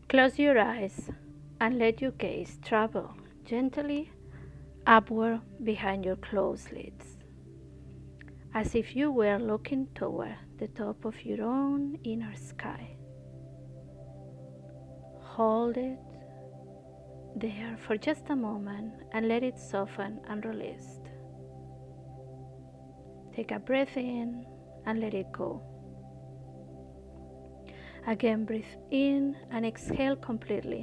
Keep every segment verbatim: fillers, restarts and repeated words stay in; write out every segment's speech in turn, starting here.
Close your eyes and let your gaze travel gently upward behind your closed lids, as if you were looking toward the top of your own inner sky. Hold it there for just a moment and let it soften and release. Take a breath in and let it go. Again, breathe in and exhale completely,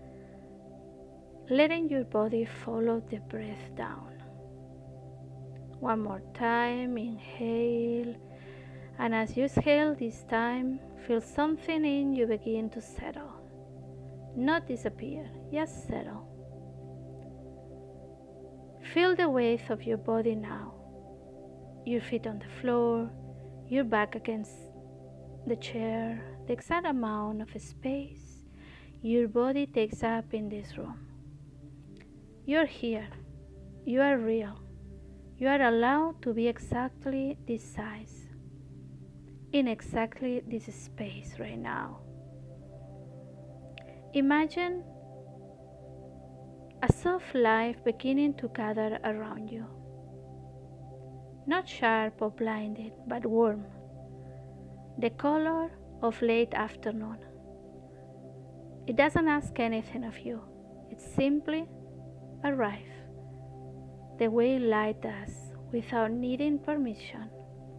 letting your body follow the breath down. One more time, inhale, and as you exhale this time, feel something in you begin to settle. Not disappear, just settle. Feel the weight of your body now. Your feet on the floor, your back against the chair, the exact amount of space your body takes up in this room. You're here. You are real. You are allowed to be exactly this size, in exactly this space right now. Imagine a soft light beginning to gather around you. Not sharp or blinded, but warm. The color of late afternoon. It doesn't ask anything of you. It simply arrives the way light does, without needing permission.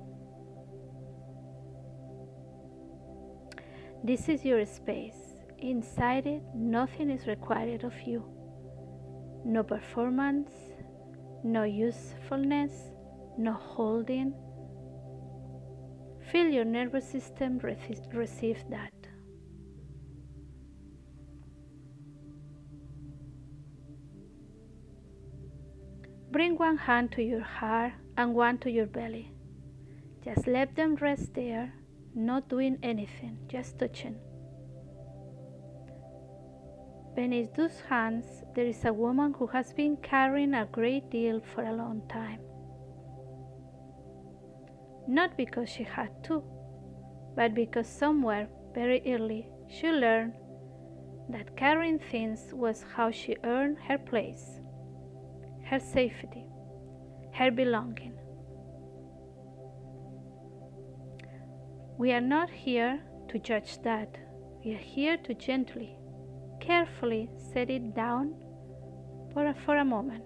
This is your space. Inside it, nothing is required of you. No performance, no usefulness, no holding. Feel your nervous system rec- receive that. Bring one hand to your heart and one to your belly. Just let them rest there, not doing anything, just touching. Beneath those hands, there is a woman who has been carrying a great deal for a long time. Not because she had to, but because somewhere very early she learned that carrying things was how she earned her place, her safety, her belonging. We are not here to judge that. We are here to gently, carefully set it down for a, for a moment.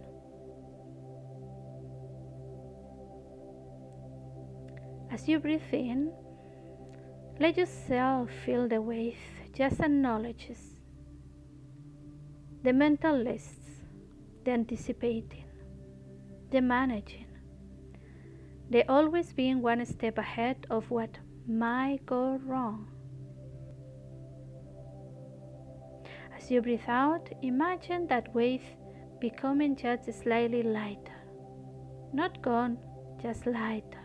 As you breathe in, let yourself feel the weight. Just acknowledges the mental lists, the anticipating, the managing, the always being one step ahead of what might go wrong. As you breathe out, imagine that weight becoming just slightly lighter. Not gone, just lighter.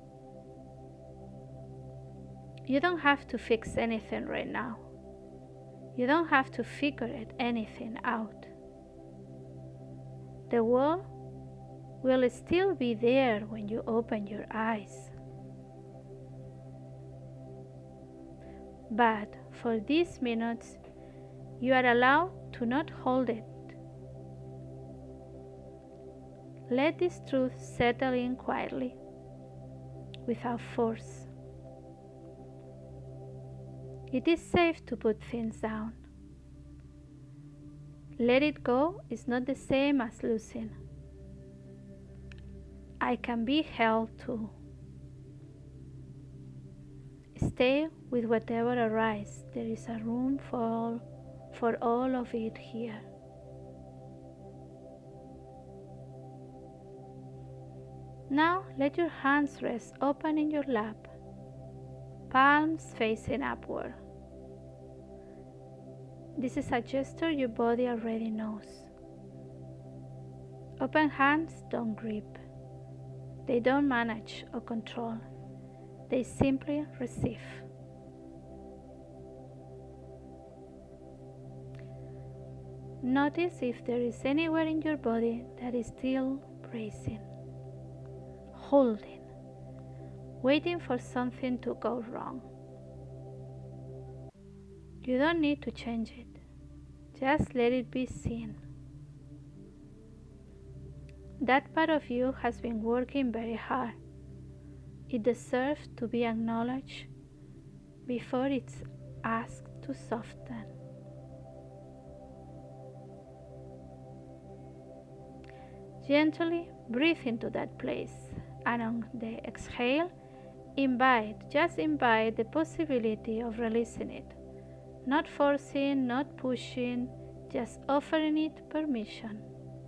You don't have to fix anything right now. You don't have to figure it anything out. The world will still be there when you open your eyes. But for these minutes, you are allowed to not hold it. Let this truth settle in quietly, without force. It is safe to put things down. Let it go is not the same as losing. I can be held too. Stay with whatever arises. There is a room for all, for all of it here. Now let your hands rest open in your lap, palms facing upward. This is a gesture your body already knows. Open hands don't grip. They don't manage or control. They simply receive. Notice if there is anywhere in your body that is still bracing, holding, waiting for something to go wrong. You don't need to change it. Just let it be seen. That part of you has been working very hard. It deserves to be acknowledged before it's asked to soften. Gently breathe into that place, and on the exhale, invite, just invite the possibility of releasing it. Not forcing, not pushing, just offering it permission.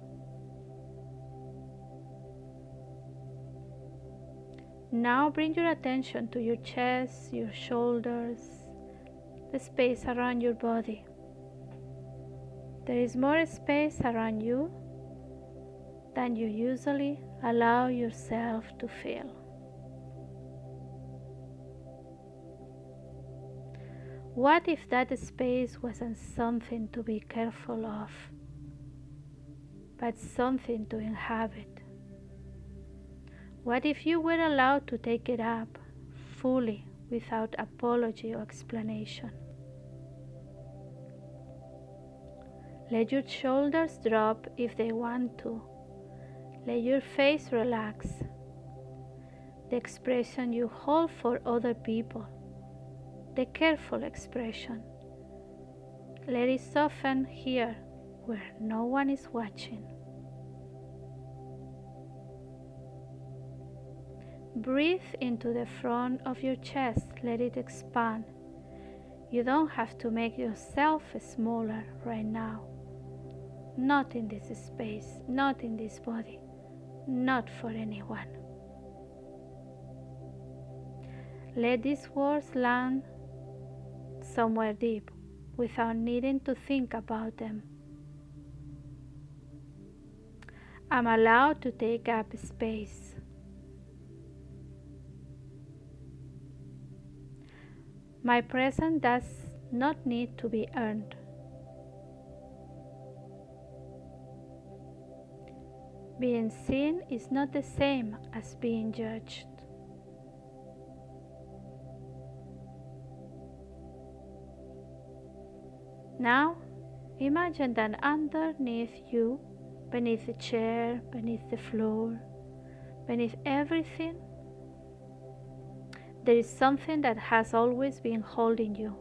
Now bring your attention to your chest, your shoulders, the space around your body. There is more space around you than you usually allow yourself to feel. What if that space wasn't something to be careful of, but something to inhabit? What if you were allowed to take it up fully without apology or explanation? Let your shoulders drop if they want to. Let your face relax. The expression you hold for other people, the careful expression, let it soften here where no one is watching. Breathe into the front of your chest, let it expand. You don't have to make yourself smaller right now. Not in this space, not in this body, not for anyone. Let these words land somewhere deep without needing to think about them. I'm allowed to take up space. My presence does not need to be earned. Being seen is not the same as being judged. Now, imagine that underneath you, beneath the chair, beneath the floor, beneath everything, there is something that has always been holding you.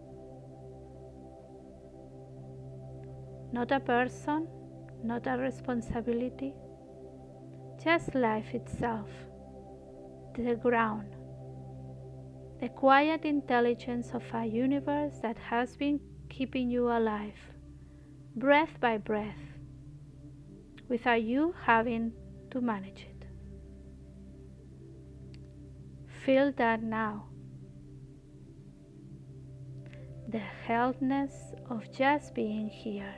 Not a person, not a responsibility, just life itself, the ground, the quiet intelligence of a universe that has been keeping you alive, breath by breath, without you having to manage it. Feel that now. The heldness of just being here.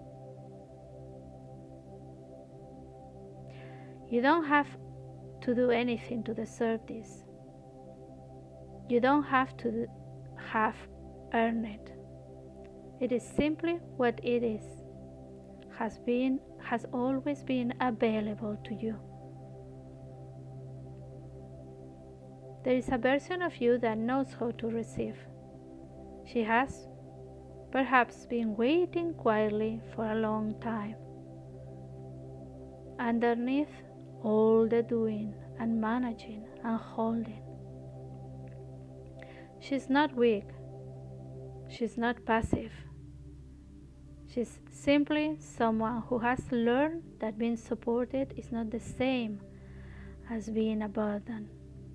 You don't have to do anything to deserve this. You don't have to have earned it. It is simply what it is, has been, has always been available to you. There is a version of you that knows how to receive. She has perhaps been waiting quietly for a long time. Underneath all the doing and managing and holding, she's not weak. She's not passive. She's simply someone who has learned that being supported is not the same as being a burden.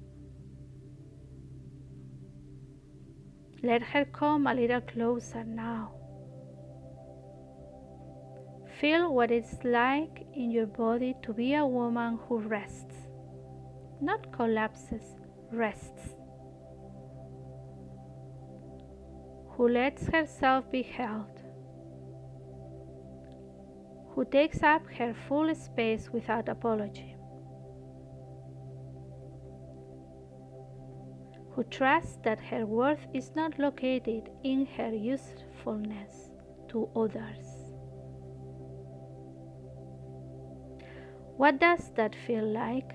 Let her come a little closer now. Feel what it's like in your body to be a woman who rests, not collapses, rests, who lets herself be held, who takes up her full space without apology, who trusts that her worth is not located in her usefulness to others. What does that feel like?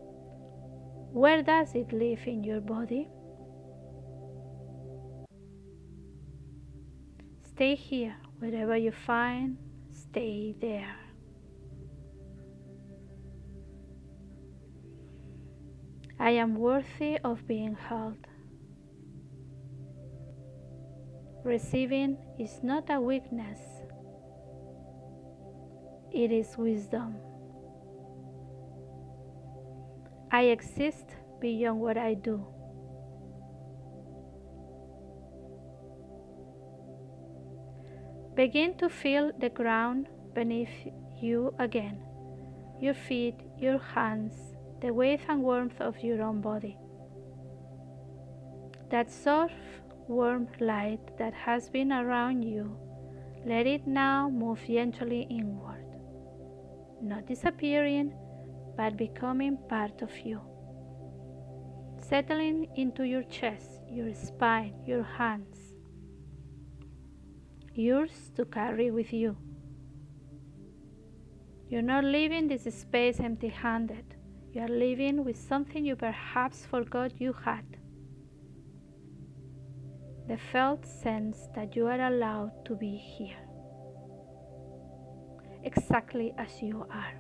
Where does it live in your body? stay here. Wherever you find, stay there. I am worthy of being held. Receiving is not a weakness, it is wisdom. I exist beyond what I do. Begin to feel the ground beneath you again, your feet, your hands, the weight and warmth of your own body. That soft, warm light that has been around you, let it now move gently inward, not disappearing, but becoming part of you, settling into your chest, your spine, your hands, yours to carry with you. You're not leaving this space empty-handed. You are living with something you perhaps forgot you had. The felt sense that you are allowed to be here, exactly as you are.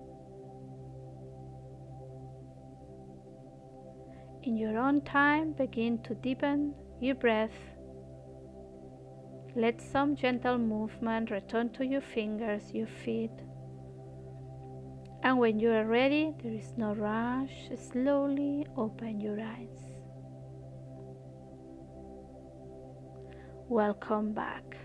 In your own time, begin to deepen your breath. Let some gentle movement return to your fingers, your feet. And when you are ready, there is no rush, slowly open your eyes. Welcome back.